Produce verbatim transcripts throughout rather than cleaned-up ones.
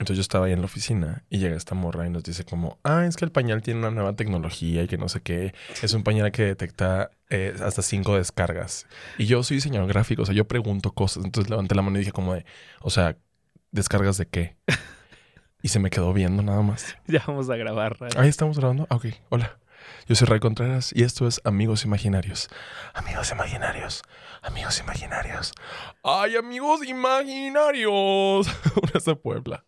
Entonces yo estaba ahí en la oficina y llega esta morra y nos dice como, ah, es que el pañal tiene una nueva tecnología y que no sé qué. Es un pañal que detecta eh, hasta cinco descargas. Y yo soy diseñador gráfico, o sea, yo pregunto cosas. Entonces levanté la mano y dije como de, o sea, ¿descargas de qué? Y se me quedó viendo nada más. Ya vamos a grabar. ¿Right? Ahí estamos grabando. Ah, ok, hola. Yo soy Ray Contreras y esto es Amigos Imaginarios. Amigos Imaginarios. Amigos Imaginarios. ¡Ay, amigos imaginarios! Una es de Puebla.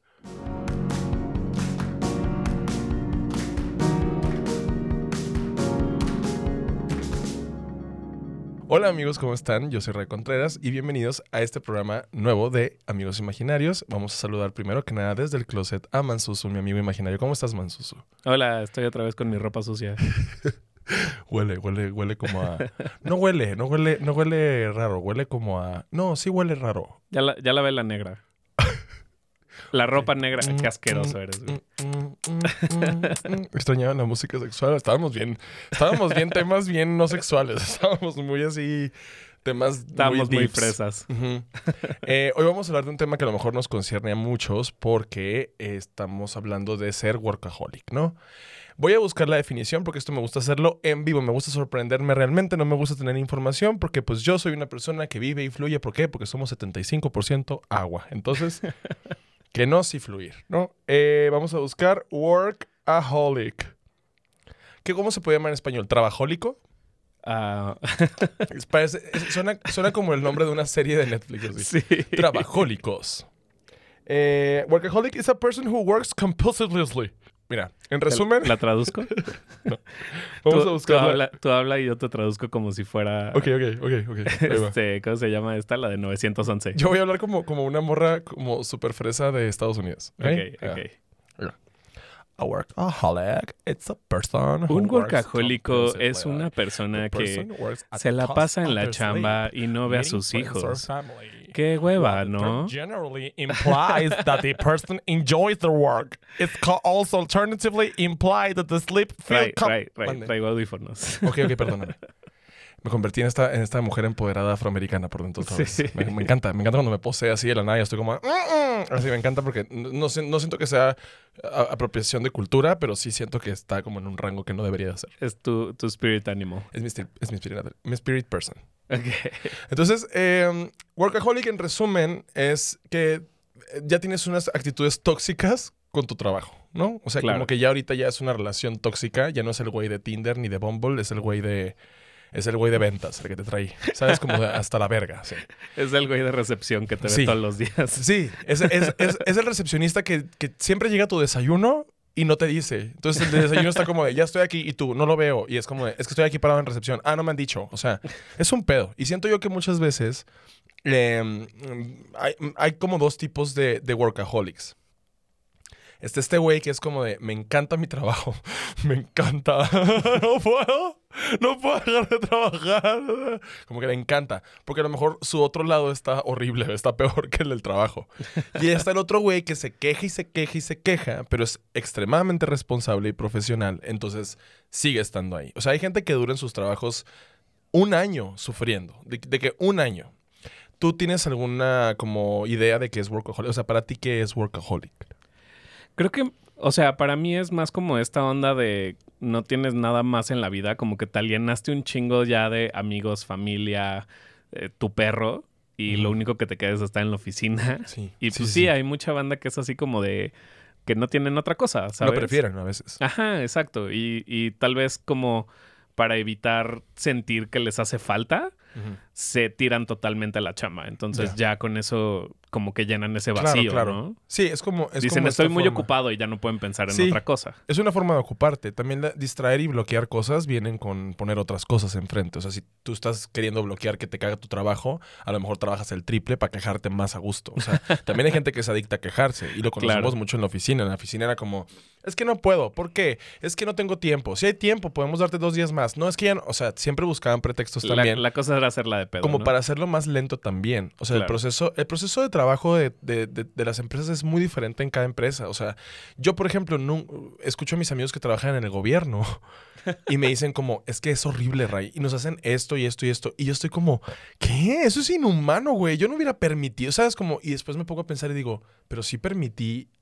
Hola amigos, ¿cómo están? Yo soy Ray Contreras y bienvenidos a este programa nuevo de Amigos Imaginarios. Vamos a saludar primero que nada desde el closet a Mansusu, mi amigo imaginario. ¿Cómo estás, Mansusu? Hola, estoy otra vez con mi ropa sucia. Huele, huele, huele como a... No huele, no huele, no huele raro, huele como a... No, sí huele raro. Ya la, ya lavé la negra. La ropa negra. Qué asqueroso eres, güey. Extrañaba la música sexual. Estábamos bien, estábamos bien temas bien no sexuales. Estábamos muy así, temas Estábamos muy, muy deeps. fresas. Uh-huh. eh, hoy vamos a hablar de un tema que a lo mejor nos concierne a muchos porque eh, estamos hablando de ser workaholic, ¿no? Voy a buscar la definición porque esto me gusta hacerlo en vivo. Me gusta sorprenderme realmente. No me gusta tener información porque pues yo soy una persona que vive y fluye. ¿Por qué? Porque somos setenta y cinco por ciento agua. Entonces... que no sí fluir, ¿no? Eh, vamos a buscar workaholic. ¿Qué, ¿Cómo se puede llamar en español? ¿Trabajólico? Uh... Es, parece, es, suena, suena como el nombre de una serie de Netflix. Así. Sí. Trabajólicos. Eh, workaholic is a person who works compulsively. Mira, en resumen... ¿La traduzco? No. Vamos tú, a buscar... Tú habla, tú habla y yo te traduzco como si fuera... Ok, ok, ok, ok. Este, ¿cómo se llama esta? La de novecientos once. Yo voy a hablar como, como una morra como súper fresa de Estados Unidos. ¿Okay? Ok, ok. Yeah. A workaholic, it's a person who Un works workahólico es una persona que se la pasa en la chamba y no ve a sus hijos. Qué hueva, ¿no? Generally implies that the person enjoys their work. It also alternatively implies that the sleep Ray, Ray, Ray, traigo audífonos. Ok, ok, perdóname. Me convertí en esta, en esta mujer empoderada afroamericana por dentro otra vez. Sí. Me, me encanta, me encanta cuando me posee así de la nada y estoy como... Mm, mm. Así me encanta porque no, no siento que sea a, apropiación de cultura, pero sí siento que está como en un rango que no debería de ser. Es tu, tu spirit animal. Es mi, es mi, spirit, mi spirit person. Okay. Entonces, eh, workaholic en resumen es que ya tienes unas actitudes tóxicas con tu trabajo, ¿no? O sea, claro. como que ya ahorita ya es una relación tóxica, ya no es el güey de Tinder ni de Bumble, es el güey de... Es el güey de ventas, el que te trae, ¿sabes? Como de hasta la verga, sí. Es el güey de recepción que te ve sí. todos los días. Sí, es, es, es, es el recepcionista que, que siempre llega a tu desayuno y no te dice. Entonces el desayuno está como de, ya estoy aquí y tú, no lo veo. Y es como de, es que estoy aquí parado en recepción. Ah, no me han dicho. O sea, es un pedo. Y siento yo que muchas veces eh, hay, hay como dos tipos de, de workaholics. Está este güey que es como de, me encanta mi trabajo, me encanta, no puedo, no puedo dejar de trabajar. Como que le encanta, porque a lo mejor su otro lado está horrible, está peor que el del trabajo. Y está el otro güey que se queja y se queja y se queja, pero es extremadamente responsable y profesional, entonces sigue estando ahí. O sea, hay gente que dura en sus trabajos un año sufriendo, de, de que un año. ¿Tú tienes alguna como idea de qué es workaholic? O sea, para ti, ¿qué es workaholic? Creo que, o sea, para mí es más como esta onda de no tienes nada más en la vida, como que te alienaste un chingo ya de amigos, familia, eh, tu perro, y uh-huh. lo único que te queda es estar en la oficina. Sí, y pues sí, sí, sí, hay mucha banda que es así como de que no tienen otra cosa, ¿sabes? Lo prefieren a veces. Ajá, exacto. Y, y tal vez como para evitar sentir que les hace falta, uh-huh. se tiran totalmente a la chamba. Entonces yeah. ya con eso como que llenan ese vacío, claro, claro. ¿no? Sí, es como... Es Dicen, como estoy muy forma. ocupado y ya no pueden pensar en sí, otra cosa. Es una forma de ocuparte. También la, distraer y bloquear cosas vienen con poner otras cosas enfrente. O sea, si tú estás queriendo bloquear que te caga tu trabajo, a lo mejor trabajas el triple para quejarte más a gusto. O sea, también hay gente que se adicta a quejarse. Y lo conocemos claro. mucho en la oficina. En la oficina era como, es que no puedo. ¿Por qué? Es que no tengo tiempo. Si hay tiempo, podemos darte dos días más. No, es que ya no... O sea, siempre buscaban pretextos la, también. La cosa era hacerla de pedo, Como ¿no? para hacerlo más lento también. O sea, claro. el proceso el proceso de trabajo de, de, de, de las empresas es muy diferente en cada empresa. O sea, yo, por ejemplo, no, escucho a mis amigos que trabajan en el gobierno y me dicen como, es que es horrible, Ray. Y nos hacen esto y esto y esto. Y yo estoy como, ¿qué? Eso es inhumano, güey. Yo no hubiera permitido, ¿sabes? Como, y después me pongo a pensar y digo, pero sí permití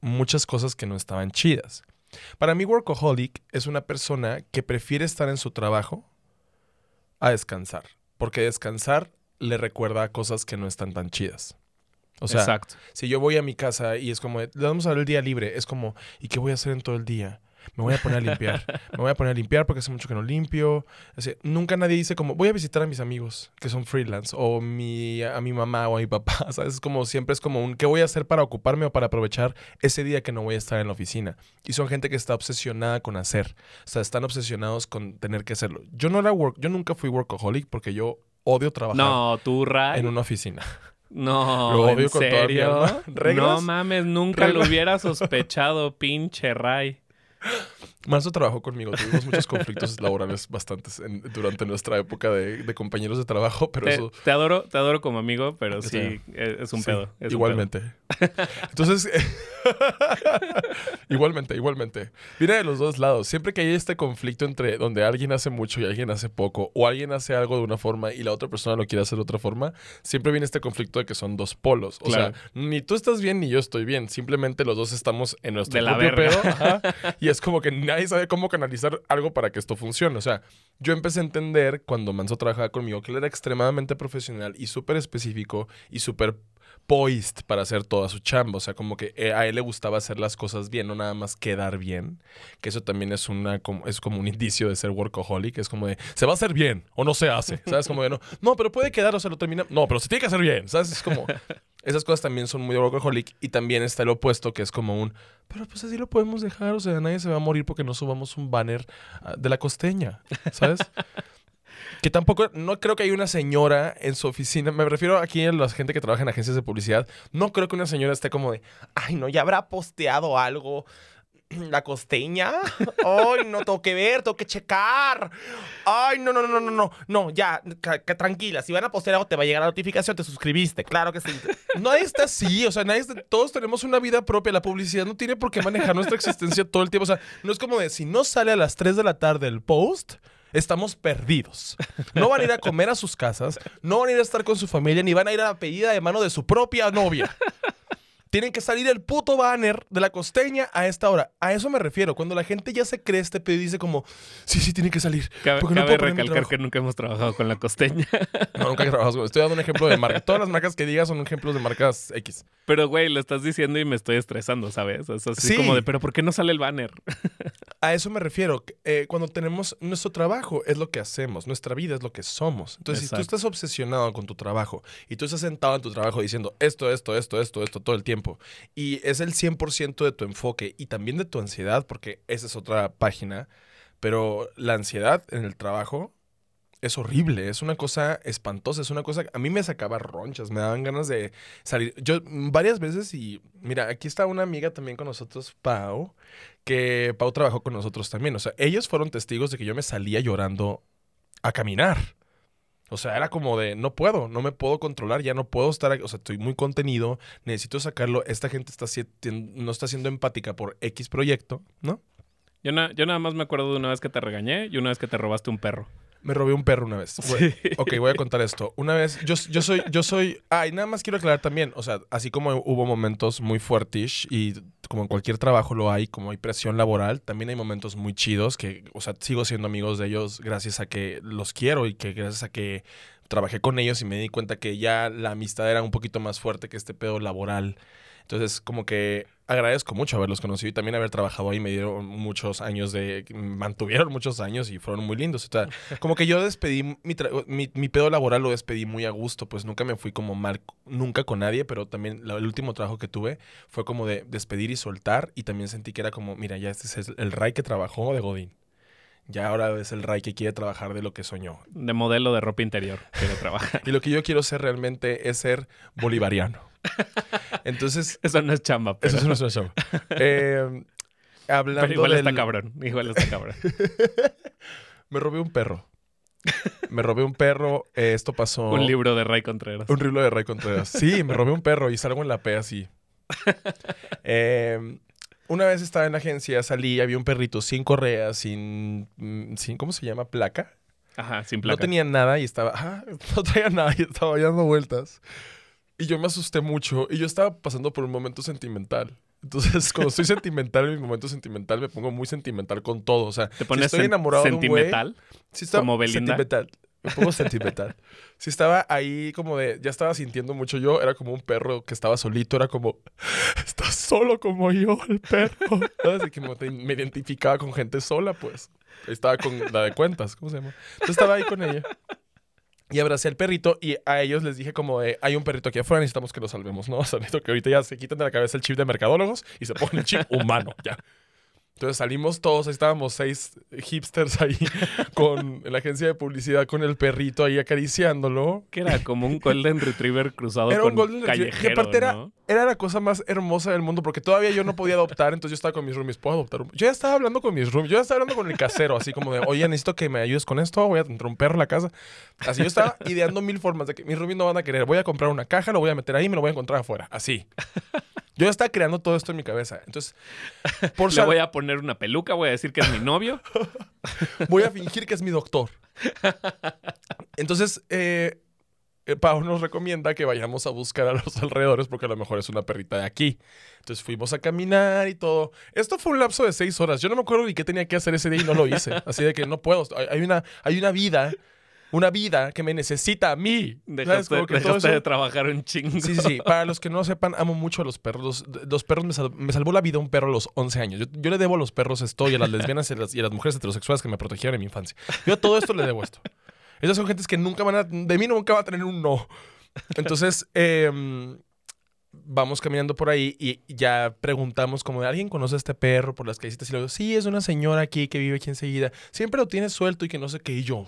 muchas cosas que no estaban chidas. Para mí, workaholic es una persona que prefiere estar en su trabajo a descansar. Porque descansar le recuerda a cosas que no están tan chidas. O sea, Exacto. si yo voy a mi casa y es como, le vamos a dar el día libre, es como, ¿y qué voy a hacer en todo el día? Me voy a poner a limpiar. Me voy a poner a limpiar porque hace mucho que no limpio. Así, nunca nadie dice como, voy a visitar a mis amigos que son freelance. O mi, a mi mamá o a mi papá. ¿Sabes? Es como, siempre es como un, ¿qué voy a hacer para ocuparme o para aprovechar ese día que no voy a estar en la oficina? Y son gente que está obsesionada con hacer. O sea, están obsesionados con tener que hacerlo. Yo no era work, yo nunca fui workaholic porque yo odio trabajar No, tú, Ray. en una oficina. No, Lo odio ¿en con toda mi serio? alma. ¿Reglas? No mames, nunca ¿Reglas? lo hubiera sospechado, pinche Ray. Marzo trabajó conmigo. Tuvimos muchos conflictos laborales bastantes en- durante nuestra época de, de compañeros de trabajo, pero Te, eso... te adoro, te adoro como amigo, pero Yo sí, también. es, es un Sí, pedo. Es un igualmente. Entonces, igualmente, igualmente. Viene de los dos lados. Siempre que hay este conflicto entre donde alguien hace mucho y alguien hace poco, o alguien hace algo de una forma y la otra persona lo quiere hacer de otra forma, siempre viene este conflicto de que son dos polos. O Claro. sea, ni tú estás bien ni yo estoy bien. Simplemente los dos estamos en nuestro De la propio verga. pedo. Ajá. Y es como que nadie sabe cómo canalizar algo para que esto funcione. O sea, yo empecé a entender cuando Manso trabajaba conmigo que él era extremadamente profesional y súper específico y súper poised para hacer toda su chamba. O sea, como que eh, a él le gustaba hacer las cosas bien, no nada más quedar bien. Que eso también es una como, es como un indicio de ser workaholic. Es como de, se va a hacer bien o no se hace. ¿Sabes? Como de, no, no, pero puede quedar o se lo termina. No, pero se tiene que hacer bien. ¿Sabes? Es como, esas cosas también son muy workaholic. Y también está el opuesto, que es como un, pero pues así lo podemos dejar. O sea, nadie se va a morir porque no subamos un banner uh, de la costeña. ¿Sabes? Que tampoco, no creo que haya una señora en su oficina, me refiero aquí a la gente que trabaja en agencias de publicidad, no creo que una señora esté como de, ay no, ya habrá posteado algo, la costeña, ay no, tengo que ver, tengo que checar, ay no, no, no, no, no, no, no, ya, ca- ca- tranquila, si van a postear algo te va a llegar la notificación, te suscribiste, claro que sí. Nadie está así, o sea, nadie está- todos tenemos una vida propia, la publicidad no tiene por qué manejar nuestra existencia todo el tiempo, o sea, no es como de, si no sale a las tres de la tarde el post, estamos perdidos. No van a ir a comer a sus casas, no van a ir a estar con su familia, ni van a ir a la pedida de mano de su propia novia. Tienen que salir el puto banner de la costeña a esta hora. A eso me refiero. Cuando la gente ya se cree este pedo y dice como, sí, sí, tiene que salir. Cabe, porque no cabe puedo poner mi recalcar trabajo. que nunca hemos trabajado con la costeña. No, nunca he trabajado con- Estoy dando un ejemplo de marca. Todas las marcas que digas son ejemplos de marcas X. Pero, güey, lo estás diciendo y me estoy estresando, ¿sabes? Es así Sí. como de, ¿pero por qué no sale el banner? A eso me refiero. Eh, cuando tenemos nuestro trabajo es lo que hacemos, nuestra vida es lo que somos. Entonces, Exacto. si tú estás obsesionado con tu trabajo y tú estás sentado en tu trabajo diciendo esto, esto, esto, esto, esto todo el tiempo y es el cien por ciento de tu enfoque y también de tu ansiedad, porque esa es otra página, pero la ansiedad en el trabajo es horrible, es una cosa espantosa, es una cosa a mí me sacaba ronchas, me daban ganas de salir. Yo mm, varias veces y mira, aquí está una amiga también con nosotros, Pau, que Pau trabajó con nosotros también. O sea, ellos fueron testigos de que yo me salía llorando a caminar. O sea, era como de, no puedo, no me puedo controlar, ya no puedo estar, o sea, estoy muy contenido, necesito sacarlo. Esta gente está, si- tien- no está siendo empática por X proyecto, ¿no? Yo, na- yo nada más me acuerdo de una vez que te regañé y una vez que te robaste un perro. Me robé un perro una vez. Bueno, ok, voy a contar esto. Una vez, yo, yo soy, yo soy, ah, y nada más quiero aclarar también, o sea, así como hubo momentos muy fuertes y como en cualquier trabajo lo hay, como hay presión laboral, también hay momentos muy chidos que, o sea, sigo siendo amigos de ellos gracias a que los quiero y que gracias a que trabajé con ellos y me di cuenta que ya la amistad era un poquito más fuerte que este pedo laboral. Entonces, como que agradezco mucho haberlos conocido y también haber trabajado ahí. Me dieron muchos años de... Me mantuvieron muchos años y fueron muy lindos. O sea, como que yo despedí... Mi, tra- mi, mi pedo laboral lo despedí muy a gusto. Pues nunca me fui como mal... Nunca con nadie. Pero también la- el último trabajo que tuve fue como de despedir y soltar. Y también sentí que era como... Mira, ya este es el, el Ray que trabajó de Godín. Ya ahora es el Ray que quiere trabajar de lo que soñó. De modelo de ropa interior quiero trabajar. Y lo que yo quiero ser realmente es ser bolivariano. Entonces... Eso no es chamba, pero, Eso es nuestro show. Eh, hablando pero igual del... está cabrón. Igual está cabrón. Me robé un perro. Me robé un perro. eh, esto pasó... Un libro de Ray Contreras. Un libro de Ray Contreras. Sí, me robé un perro y salgo en la P así. Eh, una vez estaba en la agencia, salí, había un perrito sin correa, sin... mm, sin ¿cómo se llama? ¿Placa? Ajá, sin No placa. tenía nada y estaba... ah, no traía nada y estaba dando vueltas. Y yo me asusté mucho y yo estaba pasando por un momento sentimental. Entonces, cuando estoy sentimental, en mi momento sentimental, me pongo muy sentimental con todo. O sea, ¿Te pones si estoy enamorado sentimental? de un güey... Si estaba, ¿Como Belinda? Sentimental. Me pongo sentimental. Si estaba ahí como de... Ya estaba sintiendo mucho yo. Era como un perro que estaba solito. Era como... Estás solo como yo, el perro. ¿Sabes? Y que me, me identificaba con gente sola, pues. Estaba con la de cuentas. ¿Cómo se llama? Entonces estaba ahí con ella. Y abracé al perrito y a ellos les dije como de, hay un perrito aquí afuera, necesitamos que lo salvemos, ¿no? O sea, necesito que ahorita ya se quiten de la cabeza el chip de mercadólogos y se ponen el chip humano, ya. Entonces salimos todos, ahí estábamos seis hipsters ahí con en la agencia de publicidad con el perrito ahí acariciándolo. Que era como un Golden Retriever cruzado Era con un Golden Retriever. callejero, Y aparte era, ¿no? era la cosa más hermosa del mundo porque todavía yo no podía adoptar, entonces yo estaba con mis roomies. ¿Puedo adoptar un? Yo ya estaba hablando con mis roomies, yo ya estaba hablando con el casero, así como de, oye, necesito que me ayudes con esto, voy a tener un perro en la casa. Así yo estaba ideando mil formas de que mis roomies no van a querer. Voy a comprar una caja, lo voy a meter ahí y me lo voy a encontrar afuera. Así. Yo ya estaba creando todo esto en mi cabeza. Entonces, por Le voy a poner una peluca, voy a decir que es mi novio. Voy a fingir que es mi doctor. Entonces, eh, eh, Pau nos recomienda que vayamos a buscar a los alrededores porque a lo mejor es una perrita de aquí. Entonces fuimos a caminar y todo. Esto fue un lapso de seis horas. Yo no me acuerdo ni qué tenía que hacer ese día y no lo hice. Así de que no puedo. Hay, hay una, hay una vida... Una vida que me necesita a mí. Dejaste, Como que dejaste todo eso... de trabajar un chingo. Sí, sí, sí. Para los que no sepan, amo mucho a los perros. Los, los perros me, sal, me salvó la vida un perro a los once años. Yo, yo le debo a los perros esto y a las lesbianas y a las, y a las mujeres heterosexuales que me protegieron en mi infancia. Yo a todo esto le debo esto. Esas son gentes que nunca van a... De mí nunca va a tener un no. Entonces, eh, vamos caminando por ahí y ya preguntamos como de, ¿alguien conoce a este perro por las callecitas? Y luego, sí, es una señora aquí que vive aquí enseguida. Siempre lo tiene suelto y que no sé qué. Y yo...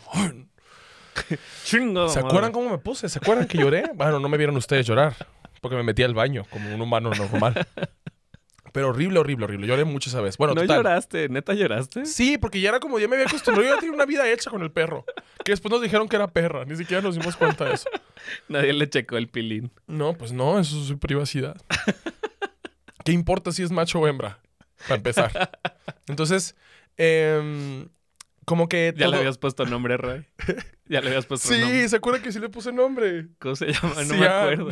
Chingo, ¿Se madre. acuerdan cómo me puse? ¿Se acuerdan que lloré? Bueno, no me vieron ustedes llorar porque me metí al baño como un humano normal. Pero horrible, horrible, horrible. Lloré mucho esa vez. Bueno, ¿No total. lloraste? ¿Neta lloraste? Sí, porque ya era como, ya me había acostumbrado. Yo ya tenía una vida hecha con el perro. Que después nos dijeron que era perra. Ni siquiera nos dimos cuenta de eso. Nadie le checó el pilín. No, pues no, eso es su privacidad. ¿Qué importa si es macho o hembra? Para empezar. Entonces, eh, como que ¿Ya todo... le habías puesto nombre, Ray? ¿Ya le habías puesto Sí, nombre? ¿se acuerda que sí le puse nombre? ¿Cómo se llama? No Cian. me acuerdo.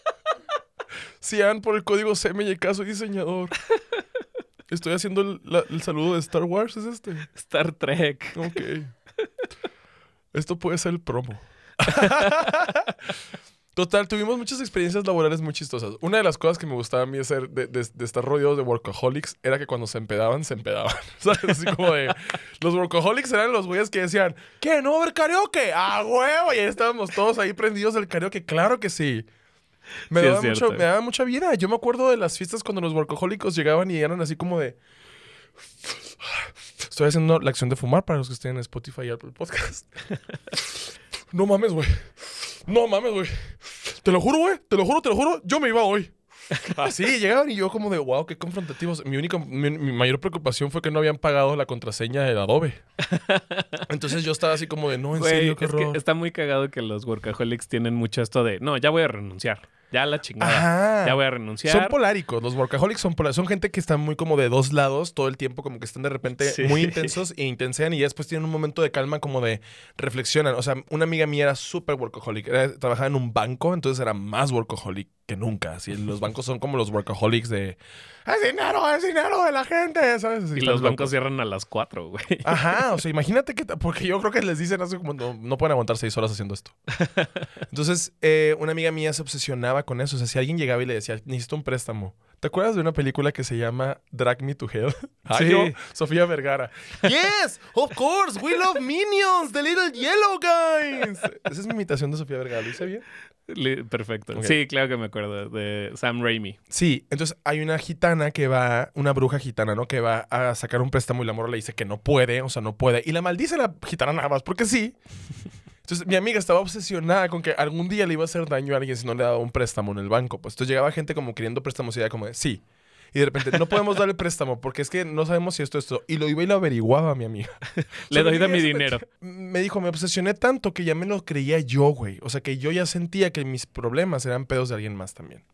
Cian por el código C M Y K, soy diseñador. Estoy haciendo el, la- el saludo de Star Wars, ¿es este? Star Trek. Ok. Esto puede ser el promo. Total, tuvimos muchas experiencias laborales muy chistosas. Una de las cosas que me gustaba a mí hacer de, de, de estar rodeados de workaholics era que cuando se empedaban, se empedaban. ¿Sabes? Así como de... Los workaholics eran los güeyes que decían, ¿qué? ¿No va a haber karaoke? ¡Ah, huevo! Y ahí estábamos todos ahí prendidos del karaoke. ¡Claro que sí! Me, Sí, es daba mucho, cierto. me daba mucha vida. Yo me acuerdo de las fiestas cuando los workahólicos llegaban y eran así como de... Estoy haciendo la acción de fumar para los que estén en Spotify y Apple Podcast. No mames, güey. No mames, güey. Te lo juro, güey. Te lo juro, te lo juro. Yo me iba hoy. Así llegaban y yo como de, wow, qué confrontativos. Mi única, mi, mi mayor preocupación fue que no habían pagado la contraseña del Adobe. Entonces yo estaba así como de, no, en Güey, serio, qué es que horror. está muy cagado que los workaholics tienen mucho esto de, no, ya voy a renunciar. Ya la chingada. Ajá. Ya voy a renunciar. Son poláricos, los workaholics son poláricos. Son gente que están muy como de dos lados todo el tiempo, como que están de repente Sí. muy intensos e intensean y ya después tienen un momento de calma como de reflexionan. O sea, una amiga mía era súper workaholic, era, trabajaba en un banco, entonces era más workaholic que nunca. Así, los bancos son como los workaholics de ¡es dinero, es dinero de la gente! ¿Sabes? Así Y están los bancos locos. cierran a las cuatro, güey. Ajá, o sea, imagínate que... ta- Porque yo creo que les dicen así como, no, no pueden aguantar seis horas haciendo esto. Entonces, eh, una amiga mía se obsesionaba con eso. O sea, si alguien llegaba y le decía, necesito un préstamo. ¿Te acuerdas de una película que se llama Drag Me to Hell? Ay, Sí. yo, Sofía Vergara. Yes, of course, we love Minions, the little yellow guys. Esa es mi imitación de Sofía Vergara, ¿lo hice bien? Li- Perfecto. Ok. Sí, claro que me acuerdo de Sam Raimi. Sí, entonces hay una gitana que va, una bruja gitana, ¿no? Que va a sacar un préstamo y la morra le dice que no puede, o sea, no puede. Y la maldice la gitana nada más, porque sí. Entonces mi amiga estaba obsesionada con que algún día le iba a hacer daño a alguien si no le daba un préstamo en el banco. Pues entonces llegaba gente como queriendo préstamos y ella como de, sí. Y de repente, no podemos darle préstamo porque es que no sabemos si esto es esto. Y lo iba y lo averiguaba mi amiga. Le O sea, doy de mi mi amiga dinero. se Me, me dijo, me obsesioné tanto que ya me lo creía yo, güey. O sea, que yo ya sentía que mis problemas eran pedos de alguien más también.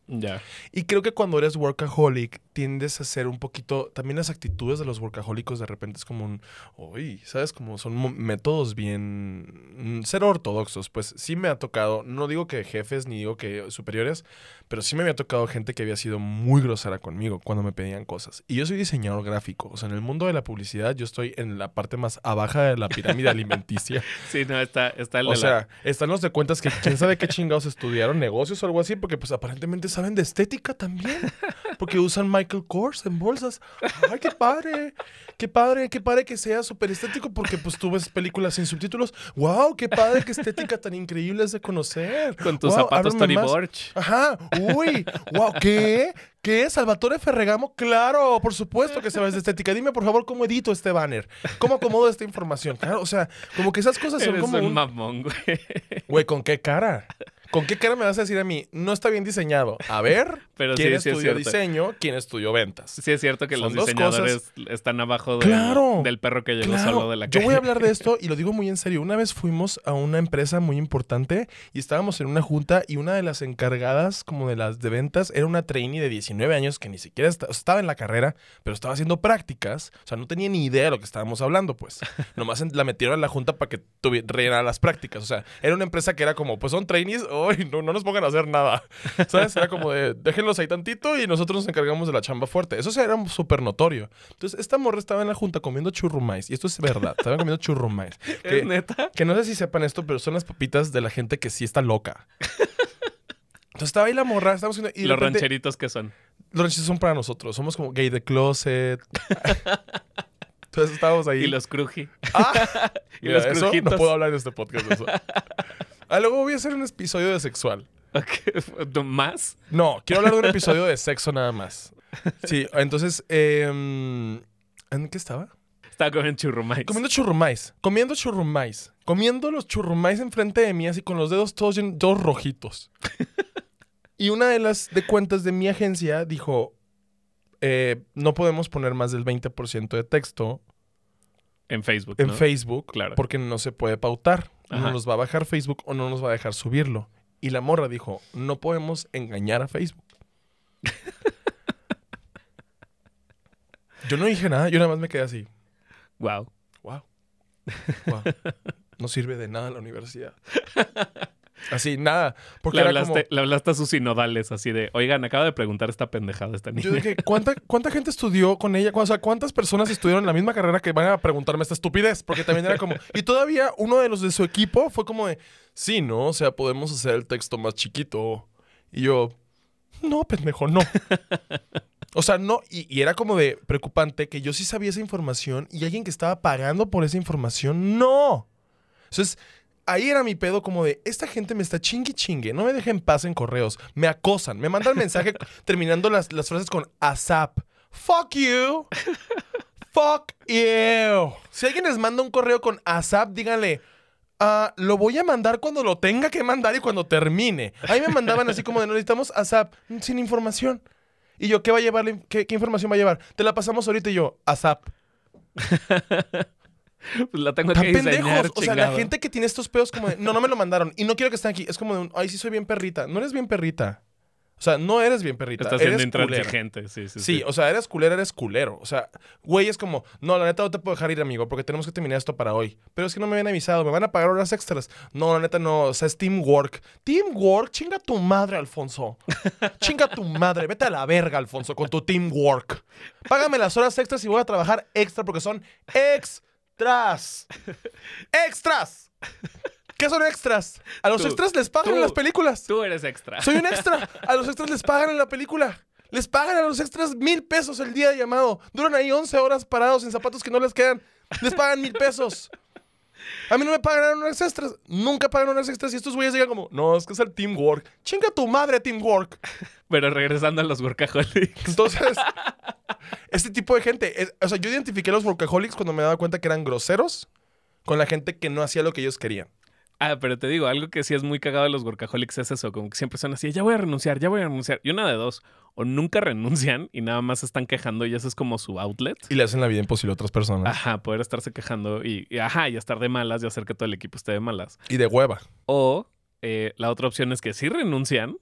Ya. Y creo que cuando eres workaholic, tiendes a ser un poquito... También las actitudes de los workahólicos de repente es como un... Uy, ¿sabes? Como son mo- métodos bien... Ser ortodoxos. Pues sí me ha tocado... No digo que jefes ni digo que superiores, pero sí me había tocado gente que había sido muy grosera conmigo cuando me pedían cosas. Y yo soy diseñador gráfico. O sea, en el mundo de la publicidad yo estoy en la parte más abajo de la pirámide alimenticia. Sí, no, está, está el O de sea, la... están los de cuentas que quién sabe qué chingados estudiaron, negocios o algo así, porque pues aparentemente saben de estética también. Porque usan Michael Kors en bolsas. ¡Ay, qué padre! ¡Qué padre! ¡Qué padre que sea súper estético! Porque pues tú ves películas sin subtítulos. ¡Wow! ¡Qué padre! ¡Qué estética tan increíble es de conocer! Con tus Wow, zapatos háblame Tory más. Burch. Ajá. ¡Uy! ¡Wow! ¿Qué? ¿Qué? ¿Salvatore Ferragamo? Claro, por supuesto que sabes de estética. Dime, por favor, ¿cómo edito este banner? ¿Cómo acomodo esta información? Claro, o sea, como que esas cosas son Eres como un un... mamón, güey. Güey, ¿con qué cara? ¿Con qué cara me vas a decir a mí? No está bien diseñado. A ver, Pero ¿quién sí, sí es estudió cierto. diseño? ¿Quién estudió ventas? Sí es cierto que Son los dos diseñadores están abajo del, Claro, del perro que llegó Claro, solo de la yo calle. voy a hablar de esto y lo digo muy en serio. Una vez fuimos a una empresa muy importante y estábamos en una junta y una de las encargadas como de las de ventas era una trainee de diecinueve años que ni siquiera esta- estaba en la carrera, pero estaba haciendo prácticas. O sea, no tenía ni idea de lo que estábamos hablando, pues. Nomás en- la metieron a la junta para que tuvi- rellenara las prácticas. O sea, era una empresa que era como, pues son trainees, uy, no, no nos pongan a hacer nada. ¿Sabes? Era como de, déjenlos ahí tantito y nosotros nos encargamos de la chamba fuerte. Eso sí era súper notorio. Entonces, esta morra estaba en la junta comiendo churrumais. Y esto es verdad. Estaba comiendo churrumais. ¿Es Que, neta? que no sé si sepan esto, pero son las papitas de la gente que sí está loca. Entonces estaba ahí la morra, estábamos comiendo, y de Los repente, rancheritos que son. los rancheritos son para nosotros. Somos como gay de closet. Entonces estábamos ahí. Y los cruji. ¡Ah! Y Mira, los eso crujitos. no puedo hablar en este podcast de eso. Ah, luego voy a hacer un episodio de sexual. Ok, ¿más? No, quiero hablar de un episodio de sexo nada más. Sí, entonces, eh, ¿en qué estaba? Estaba comiendo churrumais. Comiendo churrumais. Comiendo churrumais. Comiendo los churrumais enfrente de mí, así con los dedos todos, llen- todos rojitos. Y una de las de cuentas de mi agencia dijo, eh, no podemos poner más del veinte por ciento de texto En Facebook, en ¿no? Facebook Claro. porque no se puede pautar. Ajá. No nos va a bajar Facebook o no nos va a dejar subirlo. Y la morra dijo, no podemos engañar a Facebook. Yo no dije nada, yo nada más me quedé así. Wow. Wow. Wow. No sirve de nada la universidad. Así, nada. Porque Le era hablaste, como... le hablaste a sus sinodales así de, oigan, acaba de preguntar esta pendejada esta niña. Yo dije, ¿cuánta, ¿cuánta gente estudió con ella? O sea, ¿cuántas personas estudiaron la misma carrera que van a preguntarme esta estupidez? Porque también era como... Y todavía uno de los de su equipo fue como de... Sí, ¿no? O sea, podemos hacer el texto más chiquito. Y yo... No, pendejo, no. O sea, no. Y, y era como de preocupante que yo sí sabía esa información y alguien que estaba pagando por esa información, no. Entonces... Ahí era mi pedo como de, esta gente me está chingue chingue, no me deja en paz en correos, me acosan, me mandan mensaje terminando las, las frases con ASAP. Fuck you. Fuck you. Si alguien les manda un correo con ASAP, díganle, ah, lo voy a mandar cuando lo tenga que mandar y cuando termine. Ahí me mandaban así como de, no necesitamos ASAP, sin información. Y yo, ¿qué va a llevar? ¿Qué, qué información va a llevar? Te la pasamos ahorita y yo, ASAP. Pues la tengo Tan que diseñar, pendejos. O sea, la chingado. gente que tiene estos pedos como de, no, no me lo mandaron y no quiero que estén aquí. Es como de un, ay, sí soy bien perrita. No eres bien perrita. O sea, no eres bien perrita. Estás siendo eres culera. intransigente, sí, sí, Sí, sí. o sea, eres culera, eres culero. O sea, güey, es como, no, la neta no te puedo dejar ir, amigo, porque tenemos que terminar esto para hoy. Pero es que no me habían avisado, me van a pagar horas extras. No, la neta no, o sea, es teamwork. Teamwork, chinga tu madre, Alfonso. Chinga tu madre, vete a la verga, Alfonso, con tu teamwork. Págame las horas extras y voy a trabajar extra porque son extras. ¡Extras! ¿Qué son extras? A los Tú, extras les pagan tú. en las películas. Tú eres extra. Soy un extra. A los extras les pagan en la película. Les pagan a los extras mil pesos el día de llamado. Duran ahí once horas parados en zapatos que no les quedan. Les pagan mil pesos. A mí no me pagan horas extras. Nunca pagan horas extras. Y estos güeyes llegan como, no, es que es el teamwork. Chinga tu madre, teamwork. Pero regresando a los workaholics. Entonces, este tipo de gente. Es- o sea, yo identifiqué a los workaholics cuando me daba cuenta que eran groseros con la gente que no hacía lo que ellos querían. Ah, pero te digo, algo que sí es muy cagado de los workaholics es eso, como que siempre son así, ya voy a renunciar, ya voy a renunciar. Y una de dos, o nunca renuncian y nada más se están quejando y ese es como su outlet. Y le hacen la vida imposible a otras personas. Ajá, poder estarse quejando y, y ajá, y estar de malas y hacer que todo el equipo esté de malas. Y de hueva. O eh, la otra opción es que sí renuncian,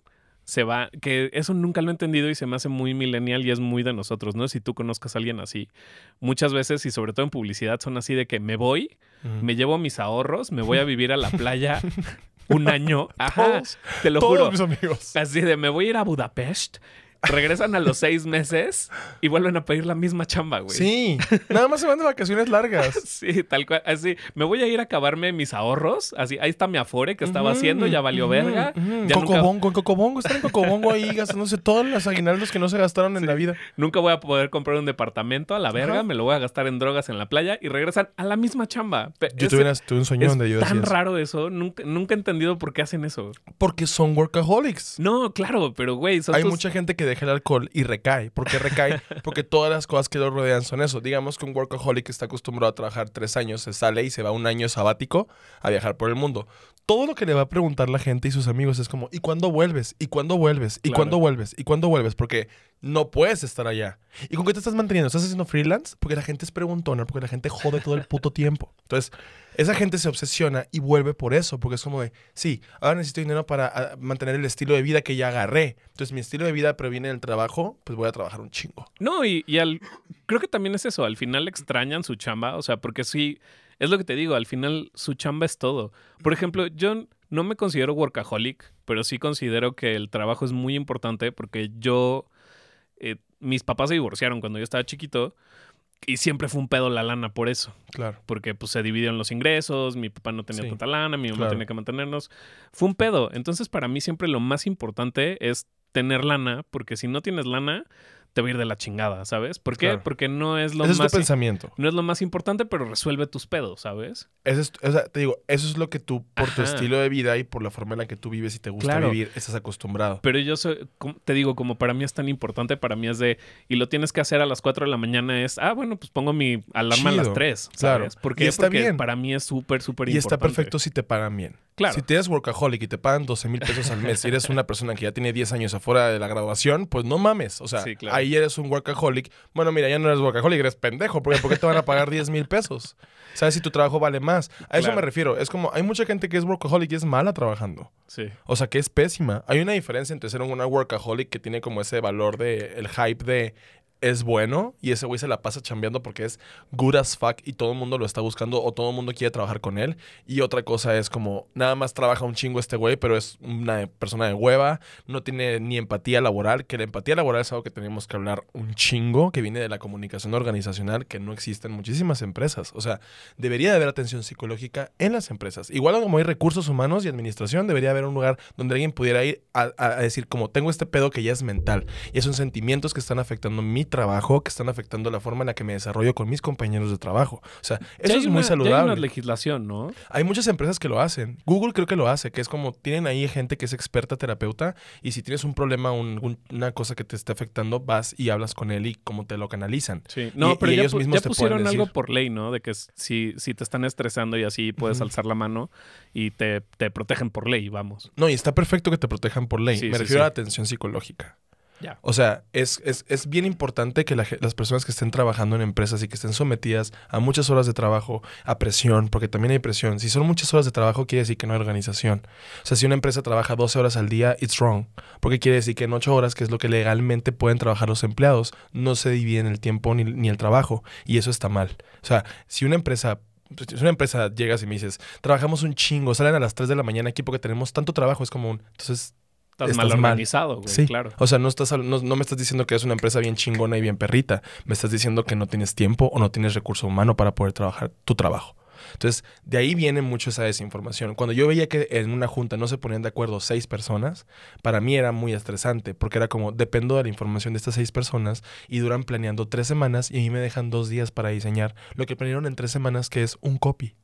se va, que eso nunca lo he entendido y se me hace muy millennial y es muy de nosotros, ¿no? Si tú conozcas a alguien así, muchas veces y sobre todo en publicidad son así de que me voy, uh-huh. me llevo mis ahorros, me voy a vivir a la playa un año, ajá, todos, te lo todos juro. Mis amigos. Así de me voy a ir a Budapest. Regresan a los seis meses y vuelven a pedir la misma chamba, güey. Sí, nada más se van de vacaciones largas. Sí, tal cual. Así, me voy a ir a acabarme mis ahorros. Así, ahí está mi Afore que estaba uh-huh, haciendo, ya valió uh-huh, verga. Uh-huh. Ya Cocobongo, nunca... en Cocobongo, están en Cocobongo ahí gastándose todos los aguinaldos que no se gastaron sí. en la vida. Nunca voy a poder comprar un departamento a la verga, uh-huh. me lo voy a gastar en drogas en la playa y regresan a la misma chamba. Yo tuve, tuve un sueño es donde yo tan decía raro eso. Nunca, nunca he entendido por qué hacen eso. Porque son workaholics. No, claro, pero güey, son Hay tus... mucha gente que deja el alcohol y recae. ¿Por qué recae? Porque todas las cosas que lo rodean son eso. Digamos que un workaholic está acostumbrado a trabajar tres años, se sale y se va un año sabático a viajar por el mundo. Todo lo que le va a preguntar la gente y sus amigos es como, ¿y cuándo vuelves? ¿Y cuándo vuelves? ¿Y claro. cuándo vuelves? ¿Y cuándo vuelves? Porque no puedes estar allá. ¿Y con qué te estás manteniendo? ¿Estás haciendo freelance? Porque la gente es preguntona, porque la gente jode todo el puto tiempo. Entonces, esa gente se obsesiona y vuelve por eso, porque es como de, sí, ahora necesito dinero para a, mantener el estilo de vida que ya agarré. Entonces, mi estilo de vida proviene del trabajo, pues voy a trabajar un chingo. No, y, y al, creo que también es eso, al final extrañan su chamba, o sea, porque sí, es lo que te digo, al final su chamba es todo. Por ejemplo, yo no me considero workaholic, pero sí considero que el trabajo es muy importante porque yo, eh, mis papás se divorciaron cuando yo estaba chiquito. Y siempre fue un pedo la lana por eso. Claro. Porque pues se dividieron los ingresos, mi papá no tenía sí. tanta lana, mi mamá claro. tenía que mantenernos. Fue un pedo. Entonces para mí siempre lo más importante es tener lana, porque si no tienes lana, te va a ir de la chingada, ¿sabes? ¿Por qué? Claro. Porque no es lo Ese más... es tu pensamiento. No es lo más importante, pero resuelve tus pedos, ¿sabes? Eso es, o sea, te digo, eso es lo que tú, por Ajá. tu estilo de vida y por la forma en la que tú vives y te gusta claro. vivir, estás acostumbrado. Pero yo soy, te digo, como para mí es tan importante, para mí es de, y lo tienes que hacer a las cuatro de la mañana, es, ah, bueno, pues pongo mi alarma Chido. a las tres, ¿sabes? Claro. ¿Por qué? Y está Porque bien. para mí es súper, súper importante. Y está perfecto si te pagan bien. Claro. Si te eres workaholic y te pagan doce mil pesos al mes y eres una persona que ya tiene diez años afuera de la graduación, pues no mames. O sea, sí, claro. ahí eres un workaholic. Bueno, mira, ya no eres workaholic, eres pendejo. Porque ¿por qué te van a pagar diez mil pesos? ¿Sabes si tu trabajo vale más? A eso claro. me refiero. Es como, hay mucha gente que es workaholic y es mala trabajando. Sí. O sea, que es pésima. Hay una diferencia entre ser una workaholic que tiene como ese valor de, el hype de... es bueno y ese güey se la pasa chambeando porque es good as fuck y todo el mundo lo está buscando o todo el mundo quiere trabajar con él. Y otra cosa es como, nada más trabaja un chingo este güey, pero es una persona de hueva, no tiene ni empatía laboral, que la empatía laboral es algo que tenemos que hablar un chingo, que viene de la comunicación organizacional, que no existe en muchísimas empresas. O sea, debería de haber atención psicológica en las empresas. Igual como hay recursos humanos y administración, debería haber un lugar donde alguien pudiera ir a, a, a decir como, tengo este pedo que ya es mental y son sentimientos que están afectando mi trabajo, que están afectando la forma en la que me desarrollo con mis compañeros de trabajo. O sea, eso es muy una, saludable. Ya hay una legislación, ¿no? Hay muchas empresas que lo hacen. Google creo que lo hace, que es como, tienen ahí gente que es experta terapeuta y si tienes un problema, un, un, una cosa que te esté afectando, vas y hablas con él y cómo te lo canalizan. Sí. No, y, pero y ya, ellos pu- mismos ya te pusieron pueden decir. algo por ley, ¿no? De que si, si te están estresando y así puedes Uh-huh. alzar la mano y te, te protegen por ley, vamos. No, y está perfecto que te protejan por ley. Sí, Me sí, refiero sí. a la atención psicológica. Ya. O sea, es, es, es bien importante que la, las personas que estén trabajando en empresas y que estén sometidas a muchas horas de trabajo, a presión, porque también hay presión. Si son muchas horas de trabajo, quiere decir que no hay organización. O sea, si una empresa trabaja doce horas al día, it's wrong. Porque quiere decir que en ocho horas, que es lo que legalmente pueden trabajar los empleados, no se dividen el tiempo ni, ni el trabajo. Y eso está mal. O sea, si una empresa... Si una empresa llegas y me dices, trabajamos un chingo, salen a las tres de la mañana aquí porque tenemos tanto trabajo, es como un... Entonces... Estás, Estás mal mal. organizado, güey, Sí. claro. O sea, no, estás, no, no me estás diciendo que es una empresa bien chingona y bien perrita. Me estás diciendo que no tienes tiempo o no tienes recurso humano para poder trabajar tu trabajo. Entonces, de ahí viene mucho esa desinformación. Cuando yo veía que en una junta no se ponían de acuerdo seis personas, para mí era muy estresante porque era como, dependo de la información de estas seis personas y duran planeando tres semanas y a mí me dejan dos días para diseñar lo que planearon en tres semanas, que es un copy.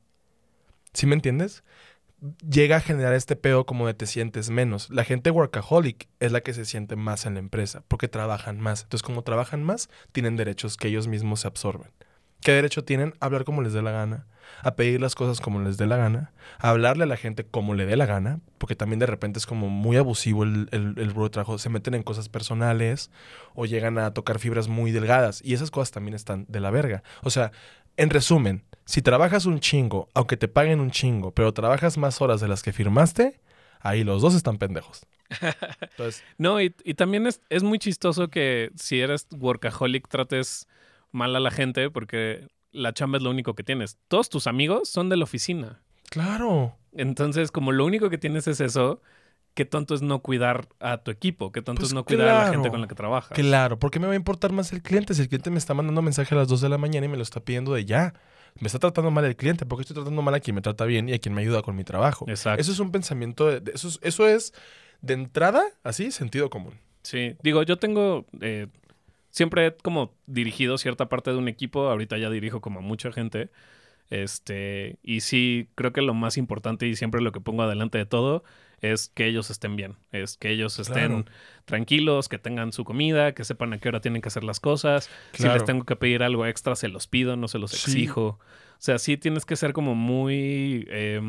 ¿Sí me entiendes? Llega a generar este pedo como de te sientes menos. La gente workaholic es la que se siente más en la empresa porque trabajan más. Entonces, como trabajan más, tienen derechos que ellos mismos se absorben. ¿Qué derecho tienen? A hablar como les dé la gana, a pedir las cosas como les dé la gana, a hablarle a la gente como le dé la gana, porque también de repente es como muy abusivo el, el, el rubro de trabajo. Se meten en cosas personales o llegan a tocar fibras muy delgadas y esas cosas también están de la verga. O sea, en resumen, si trabajas un chingo, aunque te paguen un chingo, pero trabajas más horas de las que firmaste, ahí los dos están pendejos. Entonces, No, y, y también es, es muy chistoso que si eres workaholic trates mal a la gente porque la chamba es lo único que tienes. Todos tus amigos son de la oficina. claro. Entonces, como lo único que tienes es eso, qué tonto es no cuidar a tu equipo, qué tonto Pues es no cuidar a la gente claro, con la que trabajas. Claro, ¿por qué me va a importar más el cliente? Si el cliente me está mandando mensaje a las dos de la mañana y me lo está pidiendo de ya. Me está tratando mal el cliente, porque estoy tratando mal a quien me trata bien y a quien me ayuda con mi trabajo. Exacto. Eso es un pensamiento, de, de- eso, es, eso es de entrada, así, sentido común. Sí, digo, yo tengo, eh, siempre he como dirigido cierta parte de un equipo, ahorita ya dirijo como a mucha gente, este, y sí, creo que lo más importante y siempre lo que pongo adelante de todo es que ellos estén bien, es que ellos estén Claro. tranquilos, que tengan su comida, que sepan a qué hora tienen que hacer las cosas, si Claro. les tengo que pedir algo extra, se los pido, no se los Sí. exijo. O sea, sí tienes que ser como muy, eh,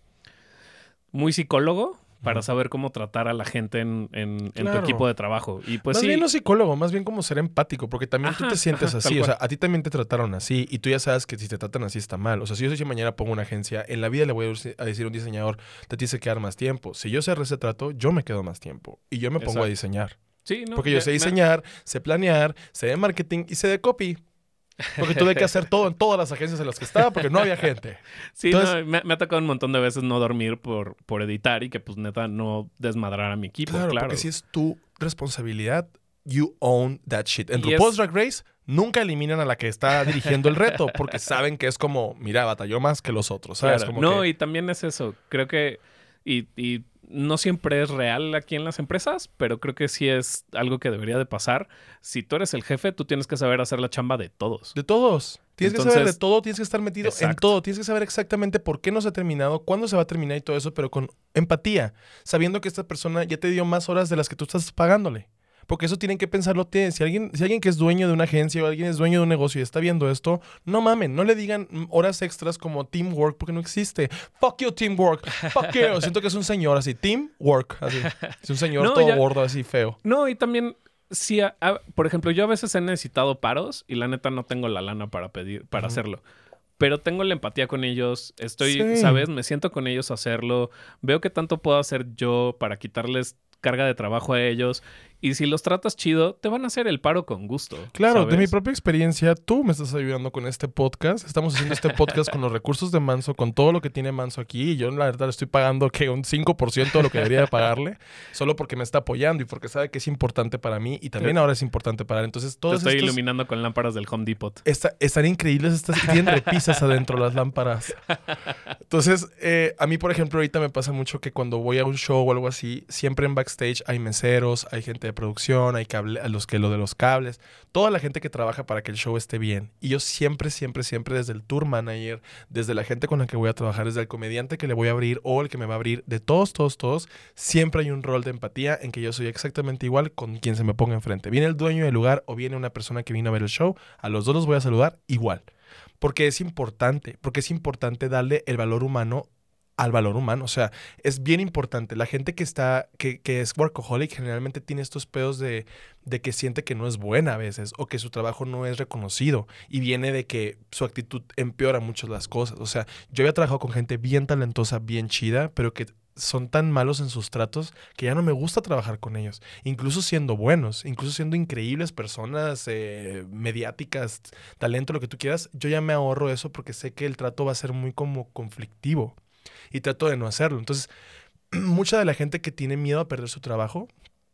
muy psicólogo para Ujú. saber cómo tratar a la gente en, en- en tu Claro. equipo de trabajo. Y pues más sí, bien no psicólogo, más bien como ser empático, porque también tú Ajá, te sientes ajá, así, tal o sea, cual. a ti también te trataron así y tú ya sabes que si te tratan así está mal. O sea, si yo sé que mañana pongo una agencia, en la vida le voy a dec- a decir a un diseñador, te tienes que quedar más tiempo. Si yo sé ese trato, yo me quedo más tiempo y yo me pongo a Exacto. diseñar. sí, ¿no? Porque yo Me- sé me- diseñar, sé planear, sé de marketing y sé de copy. Porque tuve que hacer todo en todas las agencias en las que estaba porque no había gente. Sí, Entonces- no, me, me ha tocado un montón de veces no dormir por, por editar y que pues neta no desmadrar a mi equipo, Claro, claro. porque si es tu responsabilidad, you own that shit. En Y RuPaul's es- Drag Race nunca eliminan a la que está dirigiendo el reto porque saben que es como, mira, batalló más que los otros, ¿sabes? Claro. Como No, que- y también es eso. Creo que... Y, y no siempre es real aquí en las empresas, pero creo que sí es algo que debería de pasar. Si tú eres el jefe, tú tienes que saber hacer la chamba de todos. De todos. Tienes que saber de Entonces- todo, tienes que estar metido en Exacto. todo, tienes que saber exactamente por qué no se ha terminado, cuándo se va a terminar y todo eso, pero con empatía, sabiendo que esta persona ya te dio más horas de las que tú estás pagándole. Porque eso tienen que pensarlo. tienen- Si alguien, si alguien que es dueño de una agencia o alguien es dueño de un negocio y está viendo esto, no mamen, no le digan mm, horas extras como teamwork porque no existe. Fuck you, teamwork. Fuck you. Siento que es un señor así, teamwork. Así. Es un señor No, todo ya- gordo, así feo. No, y también, sí, a- a- por ejemplo, yo a veces he necesitado paros y la neta no tengo la lana para pedir, para Ujú. hacerlo. Pero tengo la empatía con ellos, estoy, Sí. ¿sabes? Me siento con ellos a hacerlo. Veo qué tanto puedo hacer yo para quitarles carga de trabajo a ellos. Y si los tratas chido, te van a hacer el paro con gusto. Claro, de ¿sabes? mi propia experiencia, tú me estás ayudando con este podcast. Estamos haciendo este podcast con los recursos de Manso, con todo lo que tiene Manso aquí. Y yo, la verdad, le estoy pagando que un cinco por ciento de lo que debería de pagarle, solo porque me está apoyando y porque sabe que es importante para mí y también Te- ahora es importante para él. Entonces, Te todos estoy estos... iluminando con lámparas del Home Depot. Está- están increíbles estas y tienen repisas adentro las lámparas. Entonces, eh, a mí, por ejemplo, ahorita me pasa mucho que cuando voy a un show o algo así, siempre en backstage hay meseros, hay gente de producción, hay cable, a los que lo de los cables, toda la gente que trabaja para que el show esté bien. Y yo siempre, siempre, siempre desde el tour manager, desde la gente con la que voy a trabajar, desde el comediante que le voy a abrir o el que me va a abrir, de todos, todos, todos, siempre hay un rol de empatía en que yo soy exactamente igual con quien se me ponga enfrente. Viene el dueño del lugar o viene una persona que vino a ver el show, a los dos los voy a saludar igual. Porque es importante, porque es importante darle el valor humano al valor humano. O sea, es bien importante. La gente que está, que, que es workaholic generalmente tiene estos pedos de, de que siente que no es buena a veces o que su trabajo no es reconocido y viene de que su actitud empeora mucho las cosas. O sea, yo había trabajado con gente bien talentosa, bien chida, pero que son tan malos en sus tratos que ya no me gusta trabajar con ellos. Incluso siendo buenos, incluso siendo increíbles personas, eh, mediáticas, talento, lo que tú quieras, yo ya me ahorro eso porque sé que el trato va a ser muy como conflictivo y trato de no hacerlo. Entonces, mucha de la gente que tiene miedo a perder su trabajo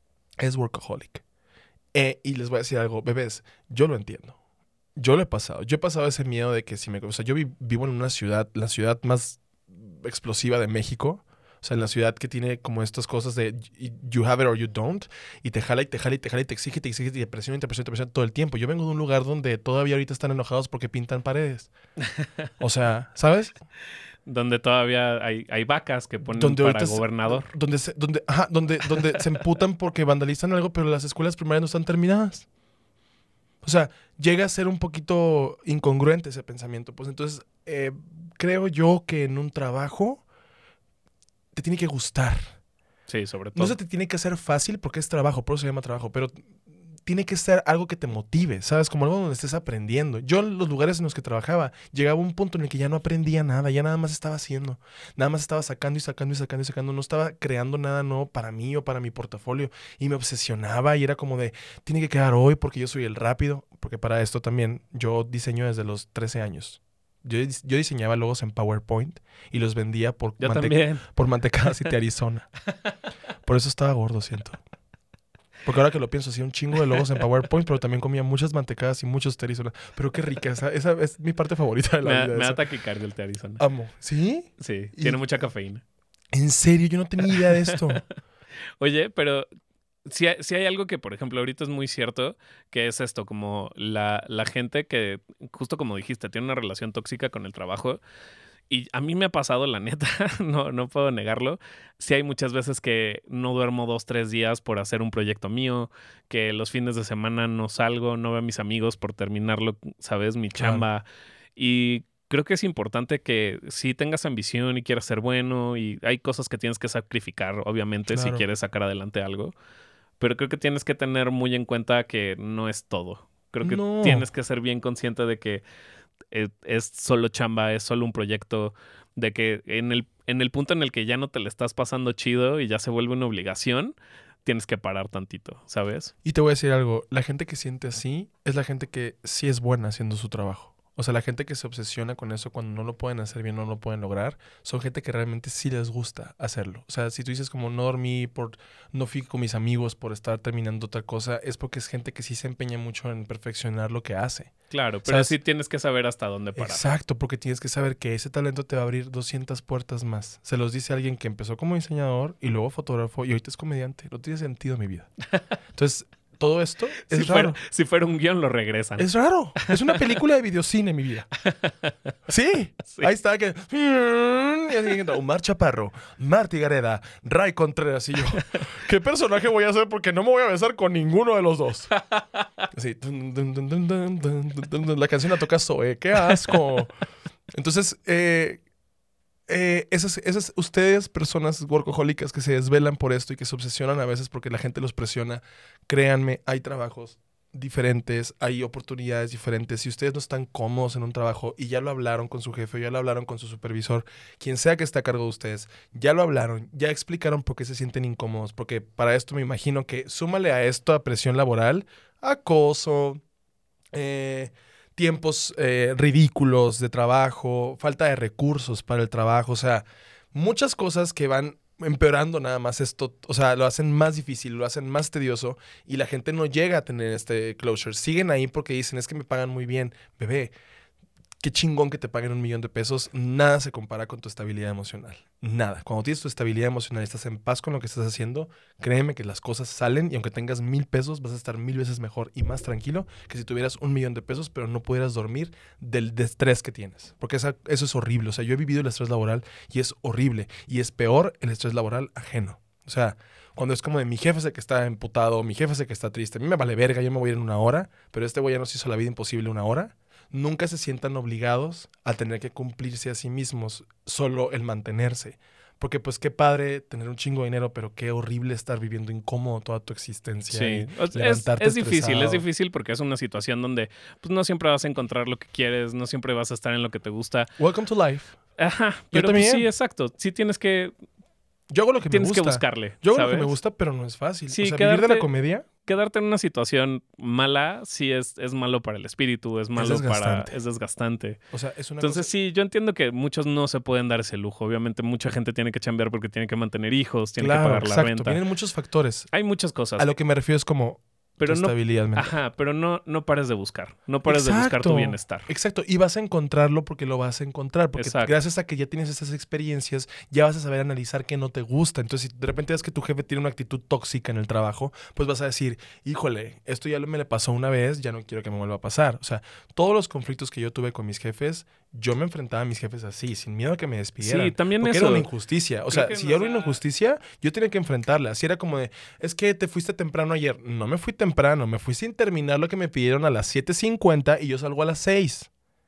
es workaholic. Eh, y les voy a decir algo, bebés, yo lo entiendo. Yo lo he pasado. Yo he pasado ese miedo de que si me... O sea, yo vi- vivo en una ciudad, la ciudad más explosiva de México. O sea, en la ciudad que tiene como estas cosas de you have it or you don't. Y te jala y te jala y te jala y te exige y te exige y te presiona y te presiona y te presiona todo el tiempo. Yo vengo de un lugar donde todavía ahorita están enojados porque pintan paredes. O sea, ¿sabes? Donde todavía hay, hay vacas que ponen Donde para ahorita se- gobernador. Donde, se, donde, ajá, donde, donde se emputan porque vandalizan algo, pero las escuelas primarias no están terminadas. O sea, llega a ser un poquito incongruente ese pensamiento. Pues entonces, eh, creo yo que en un trabajo te tiene que gustar. Sí, sobre todo. No se te tiene que hacer fácil porque es trabajo, por eso se llama trabajo, pero tiene que ser algo que te motive, ¿sabes? Como algo donde estés aprendiendo. Yo en los lugares en los que trabajaba, llegaba un punto en el que ya no aprendía nada, ya nada más estaba haciendo. Nada más estaba sacando y sacando y sacando y sacando. No estaba creando nada nuevo para mí o para mi portafolio. Y me obsesionaba y era como de, tiene que quedar hoy porque yo soy el rápido. Porque para esto también yo diseño desde los trece años. Yo, yo diseñaba logos en PowerPoint y los vendía por, Yo mante- también. por Mantecadas y Arizona. Por eso estaba gordo, siento. Porque ahora que lo pienso, hacía un chingo de logos en PowerPoint, pero también comía muchas mantecadas y muchos Arizona. Pero qué rica, esa, esa es mi parte favorita de la Me, da- vida. me da esa. taquicardia el té Arizona. Amo. ¿Sí? Sí, y- tiene mucha cafeína. En serio, yo no tenía idea de esto. Oye, pero si hay, sí hay algo que, por ejemplo, ahorita es muy cierto, que es esto, como la, la gente que, justo como dijiste, tiene una relación tóxica con el trabajo. Y a mí me ha pasado, la neta, no, no puedo negarlo. Sí hay muchas veces que no duermo dos, tres días por hacer un proyecto mío, que los fines de semana no salgo, no veo a mis amigos por terminarlo, ¿sabes? Mi Claro. chamba. Y creo que es importante que sí tengas ambición y quieras ser bueno y hay cosas que tienes que sacrificar, obviamente, si Claro. quieres sacar adelante algo. Pero creo que tienes que tener muy en cuenta que no es todo. Creo que No. tienes que ser bien consciente de que eh, es solo chamba, es solo un proyecto, de que en el, en el punto en el que ya no te le estás pasando chido y ya se vuelve una obligación, tienes que parar tantito, ¿sabes? Y te voy a decir algo. La gente que siente así es la gente que sí es buena haciendo su trabajo. O sea, la gente que se obsesiona con eso cuando no lo pueden hacer bien, no lo pueden lograr, son gente que realmente sí les gusta hacerlo. O sea, si tú dices como no dormí, por, no fui con mis amigos por estar terminando otra cosa, es porque es gente que sí se empeña mucho en perfeccionar lo que hace. Claro, pero ¿Sabes? sí tienes que saber hasta dónde parar. Exacto, porque tienes que saber que ese talento te va a abrir doscientas puertas más. Se los dice alguien que empezó como diseñador y luego fotógrafo y ahorita es comediante. No tiene sentido mi vida. Entonces, todo esto es Si raro. fuera, si fuera un guión, lo regresan. Es raro. Es una película de videocine, mi vida. Sí. Sí. Ahí está. Que... Y así entra Omar Chaparro, Marty Gareda, Ray Contreras y yo. ¿Qué personaje voy a hacer? Porque no me voy a besar con ninguno de los dos. Así. Dun, dun, dun, dun, dun, dun, dun, dun. La canción la toca Zoe. ¡Qué asco! Entonces, eh... Eh, esas, esas ustedes, personas workahólicas que se desvelan por esto y que se obsesionan a veces porque la gente los presiona, créanme, hay trabajos diferentes, hay oportunidades diferentes. Si ustedes no están cómodos en un trabajo y ya lo hablaron con su jefe, ya lo hablaron con su supervisor, quien sea que esté a cargo de ustedes, ya lo hablaron, ya explicaron por qué se sienten incómodos, porque para esto me imagino que súmale a esto a presión laboral, acoso, eh... tiempos eh, ridículos de trabajo, falta de recursos para el trabajo, o sea, muchas cosas que van empeorando nada más esto, o sea, lo hacen más difícil, lo hacen más tedioso y la gente no llega a tener este closure. Siguen ahí porque dicen, es que me pagan muy bien. Bebé, qué chingón que te paguen un millón de pesos, nada se compara con tu estabilidad emocional. Nada. Cuando tienes tu estabilidad emocional y estás en paz con lo que estás haciendo, créeme que las cosas salen y aunque tengas mil pesos, vas a estar mil veces mejor y más tranquilo que si tuvieras un millón de pesos, pero no pudieras dormir del estrés que tienes. Porque esa, eso es horrible. O sea, yo he vivido el estrés laboral y es horrible. Y es peor el estrés laboral ajeno. O sea, cuando es como de mi jefe es el que está emputado, mi jefe es el que está triste. A mí me vale verga, yo me voy a ir en una hora, pero este güey ya nos hizo la vida imposible una hora. Nunca se sientan obligados a tener que cumplirse a sí mismos, solo el mantenerse. Porque pues qué padre tener un chingo de dinero, pero qué horrible estar viviendo incómodo toda tu existencia. Sí, y o sea, es, levantarte es difícil, estresado. es difícil porque es una situación donde pues no siempre vas a encontrar lo que quieres, no siempre vas a estar en lo que te gusta. Welcome to life. Ajá, Yo pero pues, también. sí, exacto. Sí tienes que, Yo hago lo que tienes me que gusta. buscarle, Yo hago ¿sabes? lo que me gusta, pero no es fácil. Sí, o sea, vivir de la quedarte- comedia... Quedarte en una situación mala sí es, es malo para el espíritu, es malo para... desgastante. Es desgastante. O sea, es una Entonces cosa... sí, yo entiendo que muchos no se pueden dar ese lujo. Obviamente mucha gente tiene que chambear porque tiene que mantener hijos, tiene Claro, que pagar la exacto. renta. Vienen muchos factores. Hay muchas cosas. A lo que me refiero es como pero tu no, estabilidad mental. ajá, pero no, no pares de buscar. No pares de buscar tu Exacto. bienestar. Exacto, y vas a encontrarlo porque lo vas a encontrar, porque Exacto. gracias a que ya tienes esas experiencias, ya vas a saber analizar qué no te gusta. Entonces, si de repente ves que tu jefe tiene una actitud tóxica en el trabajo, pues vas a decir, híjole, esto ya me le pasó una vez, ya no quiero que me vuelva a pasar. O sea, todos los conflictos que yo tuve con mis jefes, yo me enfrentaba a mis jefes así, sin miedo a que me despidieran. Sí, también porque eso. era una injusticia. O Creo sea, que si no era una sea- injusticia, yo tenía que enfrentarla. Así era como de, es que te fuiste temprano ayer. No me fui temprano, me fui sin terminar lo que me pidieron a las siete cincuenta y yo salgo a las seis.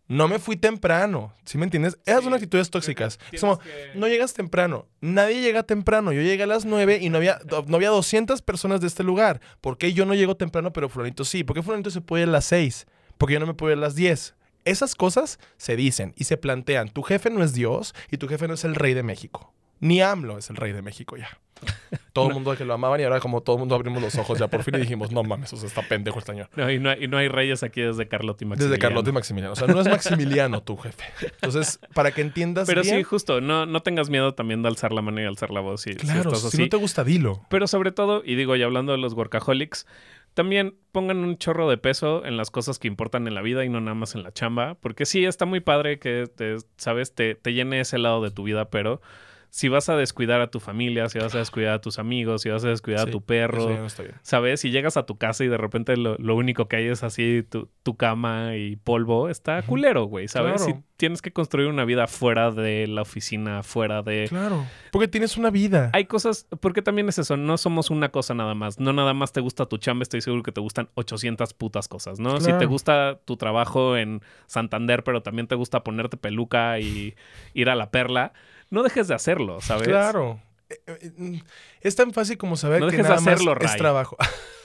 No me fui temprano. ¿Sí me entiendes? Esas son actitudes tóxicas. Es como, que... no llegas temprano. Nadie llega temprano. Yo llegué a las nueve y no había, no había doscientas personas de este lugar. ¿Por qué yo no llego temprano, pero fulanito sí? ¿Por qué fulanito se puede ir a las seis? Porque yo no me puedo ir a las diez. Esas cosas se dicen y se plantean. Tu jefe no es Dios y tu jefe no es el rey de México. Ni AMLO es el rey de México ya. Todo el No. mundo que lo amaban y ahora como todo el mundo abrimos los ojos ya por fin y dijimos, no mames, o sea, está pendejo el señor. No, y, no hay, y no hay reyes aquí desde Carlota y Maximiliano. Desde Carlota y Maximiliano. O sea, no es Maximiliano tu jefe. Entonces, para que entiendas Pero bien... sí, justo, no, no tengas miedo también de alzar la mano y alzar la voz si, Claro, si estás si así. no te gusta, dilo. Pero sobre todo, y digo, ya hablando de los workaholics, también pongan un chorro de peso en las cosas que importan en la vida y no nada más en la chamba. Porque sí, está muy padre que, te, ¿sabes? Te, te llene ese lado de tu vida, pero... Si vas a descuidar a tu familia, si vas a descuidar a tus amigos, si vas a descuidar Sí, a tu perro, eso ya no está bien. ¿sabes? Si llegas a tu casa y de repente lo, lo único que hay es así tu, tu cama y polvo, está Ujú. culero, güey, ¿sabes? Claro. Si tienes que construir una vida fuera de la oficina, fuera de... Claro. Porque tienes una vida. Hay cosas, porque también es eso, no somos una cosa nada más. No nada más te gusta tu chamba, estoy seguro que te gustan ochocientas putas cosas, ¿no? Si Claro. te gusta tu trabajo en Santander, pero también te gusta ponerte peluca y ir a la Perla, no dejes de hacerlo, ¿sabes? Claro. Eh, eh, Es tan fácil como saber No que dejes de nada más hacerlo, es Ray. trabajo.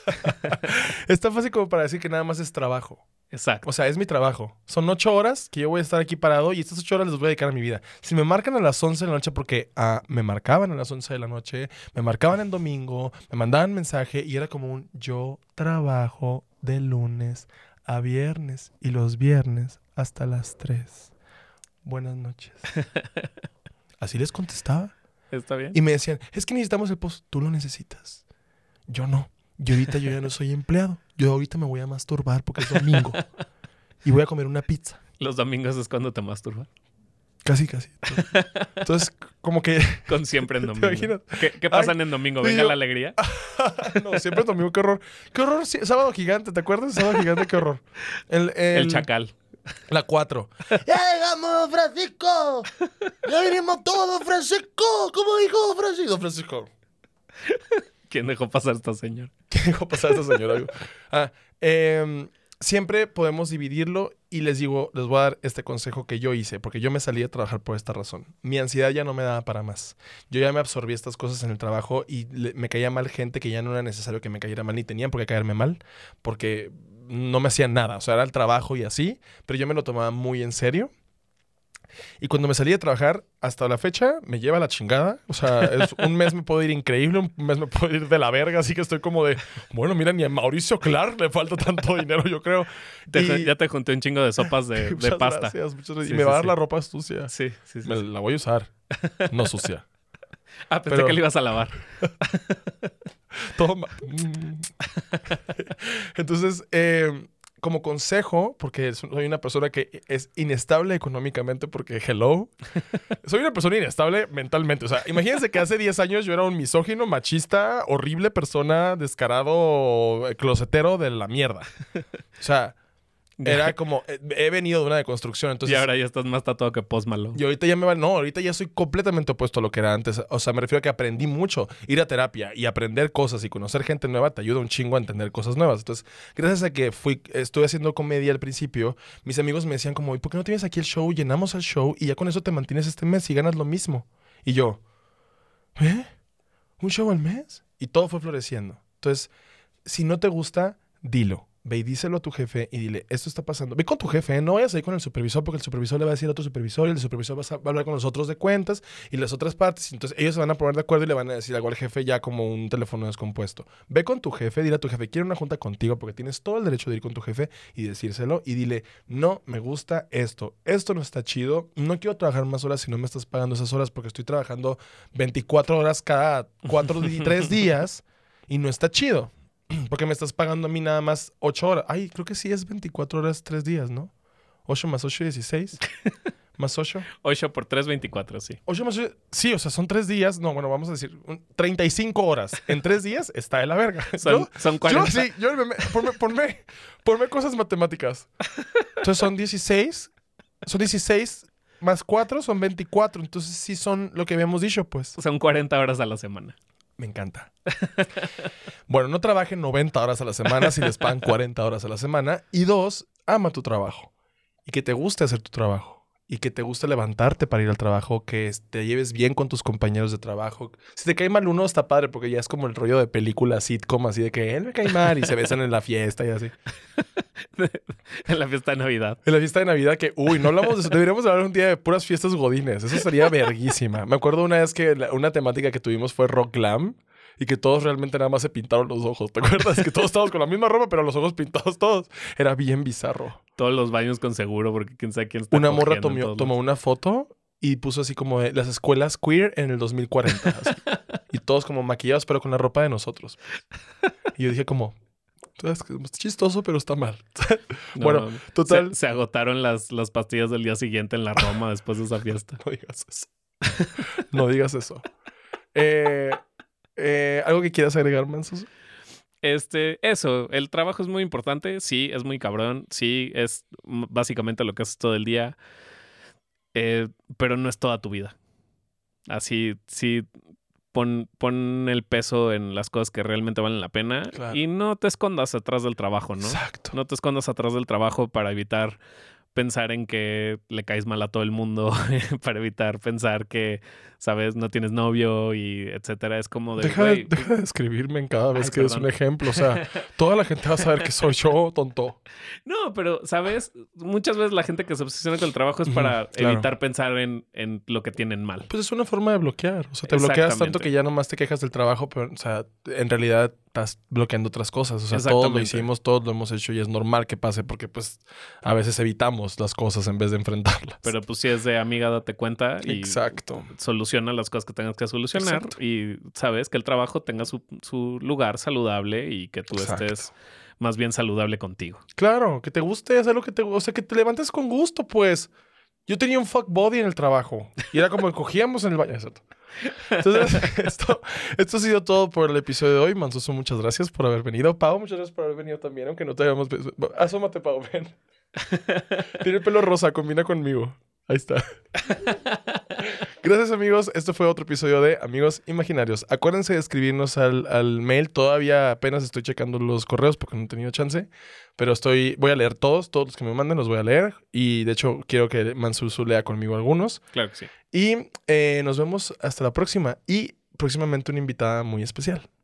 Es tan fácil como para decir que nada más es trabajo. Exacto. O sea, es mi trabajo. Son ocho horas que yo voy a estar aquí parado y estas ocho horas les voy a dedicar a mi vida. Si me marcan a las once de la noche, porque ah, me marcaban a las once de la noche, me marcaban en domingo, me mandaban mensaje y era como un yo trabajo de lunes a viernes y los viernes hasta las tres. Buenas noches. Así les contestaba. ¿Está bien? Y me decían, es que necesitamos el post. Tú lo necesitas. Yo no. Yo ahorita yo ya no soy empleado. Yo ahorita me voy a masturbar porque es domingo. Y voy a comer una pizza. Los domingos es cuando te masturbas. Casi, casi. Entonces, como que... Con siempre en ¿Te domingo. imaginas? ¿Qué, qué pasa Ay, en domingo? y ¿Venga yo- la alegría? no, siempre es domingo. Qué horror. Qué horror. sí, Sábado Gigante. ¿Te acuerdas? Sábado Gigante. Qué horror. El, el- El chacal. La cuatro. ¡Ya llegamos, Francisco! ¡Ya vinimos todos, Francisco! ¿Cómo dijo Francisco? Don Francisco. ¿Quién dejó pasar a esta señora? ¿Qué dejó pasar a esta señora? Ah, em, siempre podemos dividirlo y les digo, les voy a dar este consejo que yo hice, porque yo me salí a trabajar por esta razón. Mi ansiedad ya no me daba para más. Yo ya me absorbí estas cosas en el trabajo y le- me caía mal gente que ya no era necesario que me cayera mal ni tenían por qué caerme mal, porque no me hacían nada. O sea, era el trabajo y así, pero yo me lo tomaba muy en serio. Y cuando me salí a trabajar, hasta la fecha, me lleva la chingada. O sea, es- un mes me puedo ir increíble, un mes me puedo ir de la verga. Así que estoy como de, bueno, mira, ni a Mauricio Clark le falta tanto dinero, yo creo. Te- Y- Ya te junté un chingo de sopas de, de Muchas pasta. gracias, muchas gracias. Sí, y me sí, va a dar sí. la ropa sucia. Sí, sí, sí. Me sí. la voy a usar, no sucia. Ah, pensé pero- que le ibas a lavar. Todo ma- Mm. Entonces, eh, como consejo, porque soy una persona que es inestable económicamente, porque hello, soy una persona inestable mentalmente. O sea, imagínense que hace diez años yo era un misógino, machista, horrible persona, descarado, eh, closetero de la mierda. O sea, era como, eh, he venido de una deconstrucción, entonces... y ahora ya estás más tatuado que Post Malone. Y ahorita ya me va... No, ahorita ya soy completamente opuesto a lo que era antes. O sea, me refiero a que aprendí mucho. Ir a terapia y aprender cosas y conocer gente nueva te ayuda un chingo a entender cosas nuevas. Entonces, gracias a que fui, estuve haciendo comedia al principio, mis amigos me decían como, ¿y por qué no tienes aquí el show? Llenamos el show y ya con eso te mantienes este mes y ganas lo mismo. Y yo, ¿eh? ¿Un show al mes? Y todo fue floreciendo. Entonces, si no te gusta, dilo. Ve y díselo a tu jefe y dile, esto está pasando. Ve con tu jefe, ¿eh? No vayas a ir con el supervisor porque el supervisor le va a decir a otro supervisor y el supervisor va a, va a hablar con los otros de cuentas y las otras partes. Entonces ellos se van a poner de acuerdo y le van a decir algo al jefe ya como un teléfono descompuesto. Ve con tu jefe, dile a tu jefe, quiero una junta contigo porque tienes todo el derecho de ir con tu jefe y decírselo y dile, no, me gusta esto. Esto no está chido. No quiero trabajar más horas si no me estás pagando esas horas porque estoy trabajando veinticuatro horas cada cuatro y tres días y no está chido. Porque me estás pagando a mí nada más ocho horas. Ay, creo que sí es veinticuatro horas, tres días, ¿no? ocho más ocho, dieciséis. Más ocho. ocho por tres, veinticuatro, sí. ocho más ocho. Sí, o sea, son tres días. No, bueno, vamos a decir un- treinta y cinco horas. En tres días está de la verga. Son, Yo- son Yo, cuarenta. sí, yo me, me- ponme, ponme, ponme cosas matemáticas. Entonces son dieciséis. Son dieciséis más cuatro, son veinticuatro. Entonces sí son lo que habíamos dicho, pues. Son cuarenta horas a la semana. Me encanta. Bueno, no trabajen noventa horas a la semana si les pagan cuarenta horas a la semana. Y dos, ama tu trabajo. y que te guste hacer tu trabajo. Y que te guste levantarte para ir al trabajo, que te lleves bien con tus compañeros de trabajo. Si te cae mal uno, está padre, porque ya es como el rollo de película sitcom, así de que él me cae mal y se besan en la fiesta y así. En la fiesta de Navidad. En la fiesta de Navidad que, uy, no hablamos de eso. Deberíamos hablar un día de puras fiestas godines. Eso sería verguísima. Me acuerdo una vez que la, una temática que tuvimos fue rock glam. Y que todos realmente nada más se pintaron los ojos. ¿Te acuerdas? Que todos estábamos con la misma ropa, pero los ojos pintados todos. Era bien bizarro. Todos los baños con seguro, porque quién sabe quién está Una morra cogiendo en tomó, todos tomó lados. una foto y puso así como de las escuelas queer en el dos mil cuarenta. Así. Y todos como maquillados, pero con la ropa de nosotros. Y yo dije como, es chistoso, pero está mal. No, bueno, total. Se, se agotaron las, las pastillas del día siguiente en la Roma después de esa fiesta. No digas eso. No digas eso. Eh... Eh, ¿Algo que quieras agregar, Mansos? Este, eso, el trabajo es muy importante, sí, es muy cabrón, sí, es m- básicamente lo que haces todo el día, eh, pero no es toda tu vida. Así, sí, pon, pon el peso en las cosas que realmente valen la pena Claro. y no te escondas atrás del trabajo, ¿no? Exacto. No te escondas atrás del trabajo para evitar pensar en que le caes mal a todo el mundo, para evitar pensar que, sabes, no tienes novio y etcétera. Es como de, Deja, de, güey, deja de escribirme en cada vez Ay, que es perdón. un ejemplo. O sea, toda la gente va a saber que soy yo, tonto. no, pero, ¿sabes? Muchas veces la gente que se obsesiona con el trabajo es Ujú, para claro. evitar pensar en, en lo que tienen mal. Pues es una forma de bloquear. O sea, te bloqueas tanto Exactamente. que ya nomás te quejas del trabajo, pero, o sea, en realidad estás bloqueando otras cosas. O sea, todos lo Exactamente. hicimos, todos lo hemos hecho y es normal que pase porque, pues, a veces evitamos las cosas en vez de enfrentarlas. Pero pues si es de amiga, date cuenta y Exacto. soluciona las cosas que tengas que solucionar. Exacto. Y sabes que el trabajo tenga su, su lugar saludable y que tú Exacto. estés más bien saludable contigo. Claro, que te guste hacer lo que te gusta. O sea, que te levantes con gusto, pues. Yo tenía un fuck body en el trabajo. Y era como cogíamos en el baño. ¿Cierto? Entonces, esto, esto ha sido todo por el episodio de hoy. Mansuso, muchas gracias por haber venido. Pau, muchas gracias por haber venido también, aunque no te habíamos visto. Asómate, Pau, ven. Tiene el pelo rosa, combina conmigo. Ahí está. Gracias, amigos. Este fue otro episodio de Amigos Imaginarios. Acuérdense de escribirnos al, al mail. Todavía apenas estoy checando los correos porque no he tenido chance. Pero estoy, voy a leer todos, todos los que me manden los voy a leer. Y de hecho, quiero que Mansusu lea conmigo algunos. Claro que sí. Y eh, nos vemos hasta la próxima. Y próximamente una invitada muy especial.